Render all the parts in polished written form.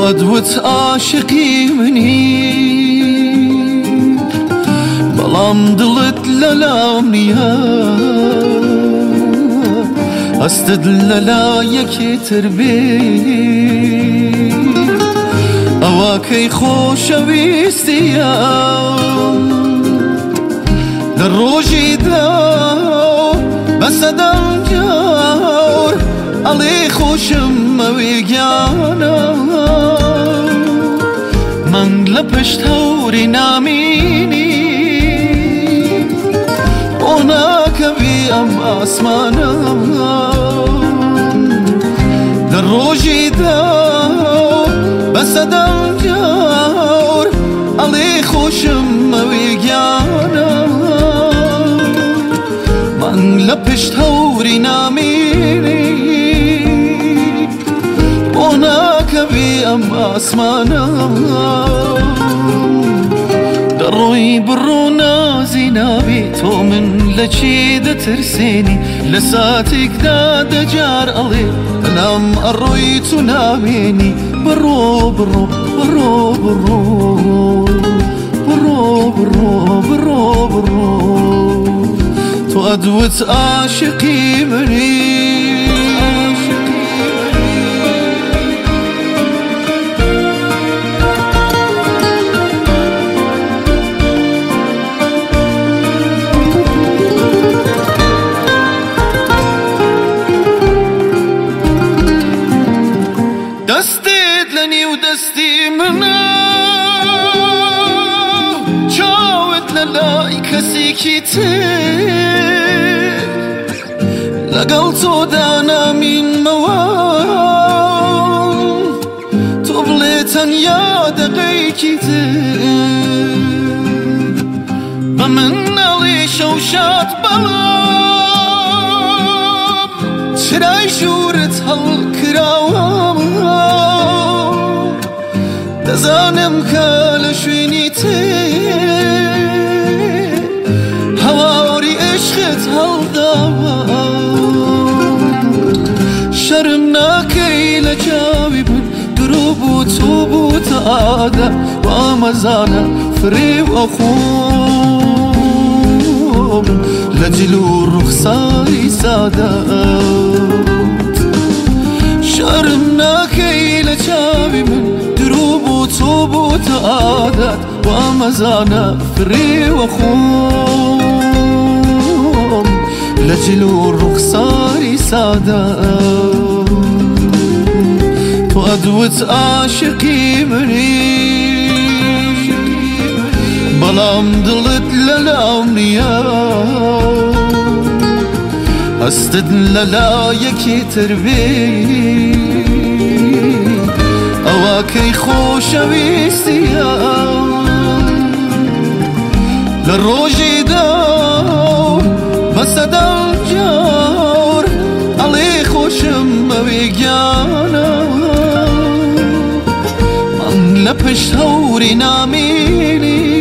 أدوت عاشقي مني بلام دلت للامنيا أستدللا يكي تربي أواكي خوش ويستيا للروجي داو بس دم جار علي خوشم ويجانا من لبشت هوري ناميني هناك بيام أسمانا للروجي داو بس دم جار علي خوشم ويجانا من لبشت هوري ناميني هناك بيام أسمانا دروي برونا زينابي تو من لشيدة ترسيني لساتك داد جار علي لام الروي تناميني برو برو برو برو برو برو برو برو تو أدوت عاشقي مني دستت لني ودستي منا شاوت للاي كسيكي لقلتو دانا من موال تبليتن يا دقيكي بمن علي شوشات بلام تراي شورت هالكراوام دزانم كالشويني هواري عشقت هالدام شرمنا كيل جاوب دروب توبوت عادة وامزانا فري وأخوم لجلو رخصاري سادات شرمنا كيل جاوب دروب توبوت عادة وامزانا فري وأخوم لجلو رخصاري سادات وأدوت عاشقي مني بلام دلت للامنيا أستدللا يكي تربي أواكي خوش ويستيا للروجي داو بس دم جار علي خوشم ويجانا من لبش هوري ناميني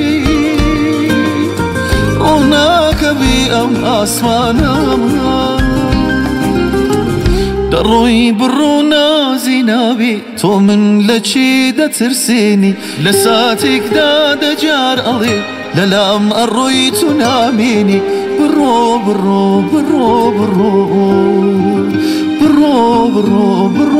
هناك بيام أسمانا دروي برونا زينابي تو من لشيدة ترسيني لساتك داد جار علي للام الروي تناميني برو برو برو برو برو برو برو